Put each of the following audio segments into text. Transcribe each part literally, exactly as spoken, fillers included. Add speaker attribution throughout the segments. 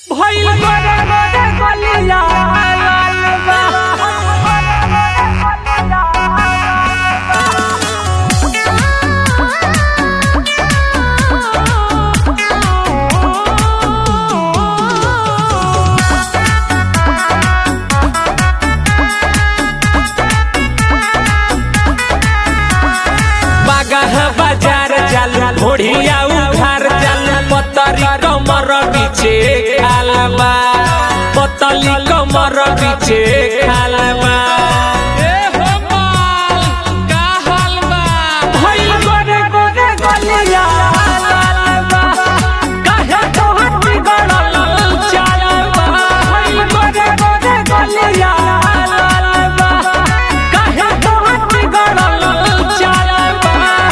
Speaker 1: भइल गोरे गोरे गलिया लाल बा बाजार चालू घोड़िया उघार चालू पतरी कमर पीछे खालबा पतली कमर पीछे खालबा ए हो माल का हालबा भइल गोरे गोरे गलिया लालबा काहे तोहर बिगड़ल चालबा भइल गोरे गोरे गलिया लालबा काहे तोहर बिगड़ल चालबा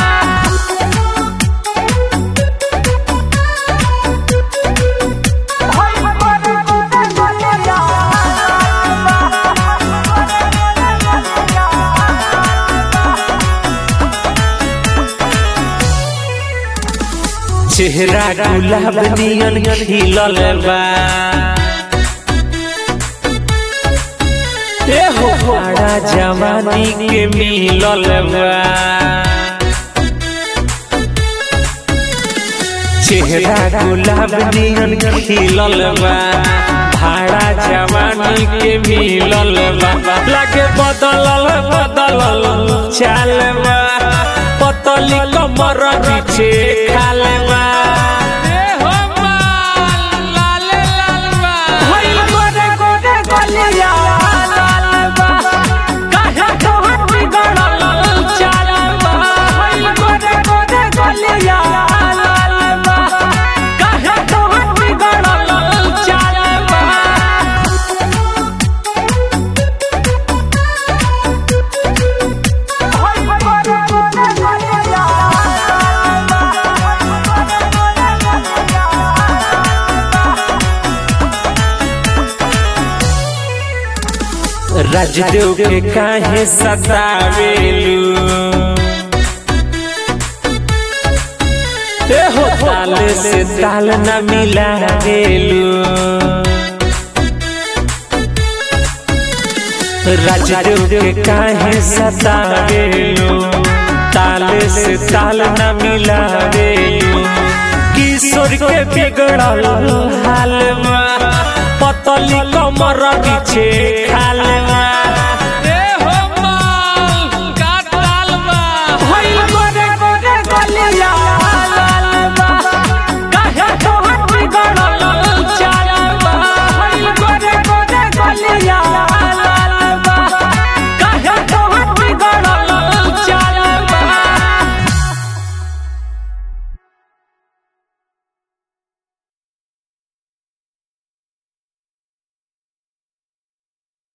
Speaker 1: चेहरा गुलाब नियन खिलल बा ए हो बड़ा जवानी के मिलल बा चेहरा गुलाब नियन खिलल बा भाड़ा जवानी के मिलल बा लागे बदलल बदलल चाल बा पतली कमर पीछे खालबा ए हो माल लाल लालबा भइल गोरे गोरे गलिया लालबा काहे तोहर बिगड़ल चालबा भइल गोरे गोरे गलिया लालबा काहे तोहर बिगड़ल चालबा राजदेव के काहे सतावेलू ए हो ताल से ताल न मिला देलू राजदेव के काहे सतावेलू ताल से ताल न मिला देलू किशोर के बिगड़ल हाल में पतली कमर पीछे खालबा।